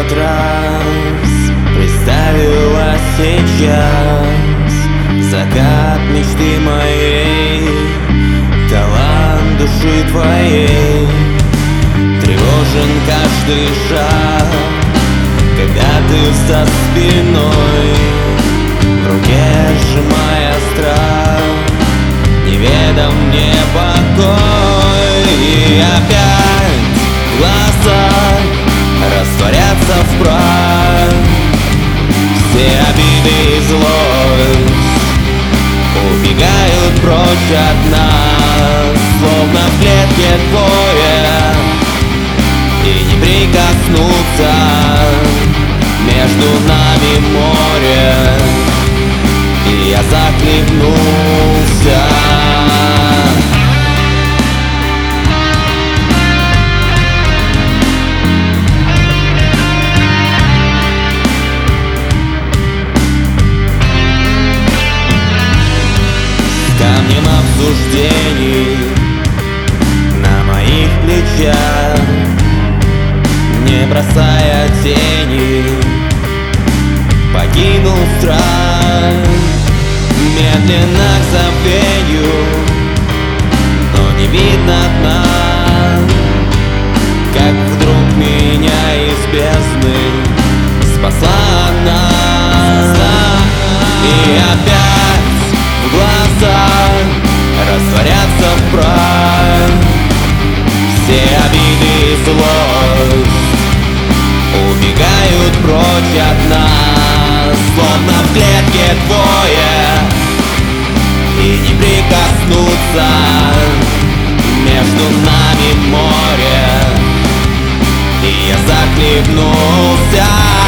этот раз представила сейчас закат мечты моей, талант души твоей. Тревожен каждый шаг, когда ты со спиной, в руке сжимая страх, неведом мне покой. И опять глаза растворятся в прах, все обиды и злость убегают прочь от нас, словно в клетке двое, и не прикоснуться. Между нами море, и я захлебнулся. Камнем обсуждений на моих плечах, не бросая тени, покинул страх, медленно к забвению, но не видно дна, как вдруг меня из бездны спасла она. И опять в глазах растворятся в прах, все обиды и злость убегают прочь от нас, словно в клетке двое, и не прикоснуться. Между нами море, и я захлебнулся.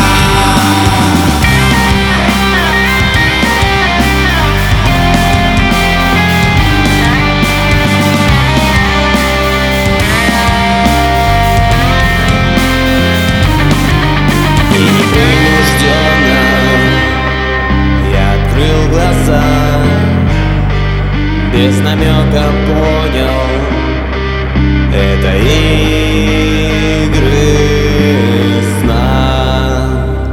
Без намека понял, это игры сна.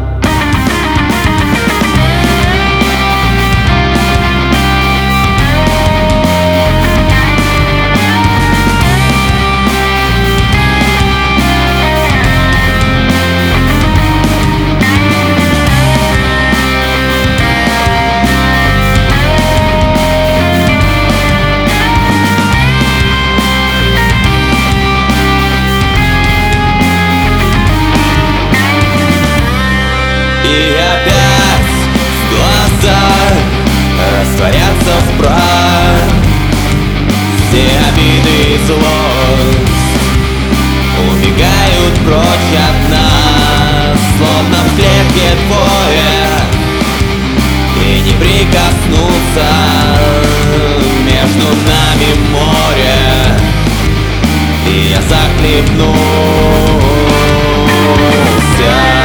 И опять в глазах растворятся в прах, все обиды и злость убегают прочь от нас, словно в клетке двое, и не прикоснуться. Между нами море, и я захлебнулся.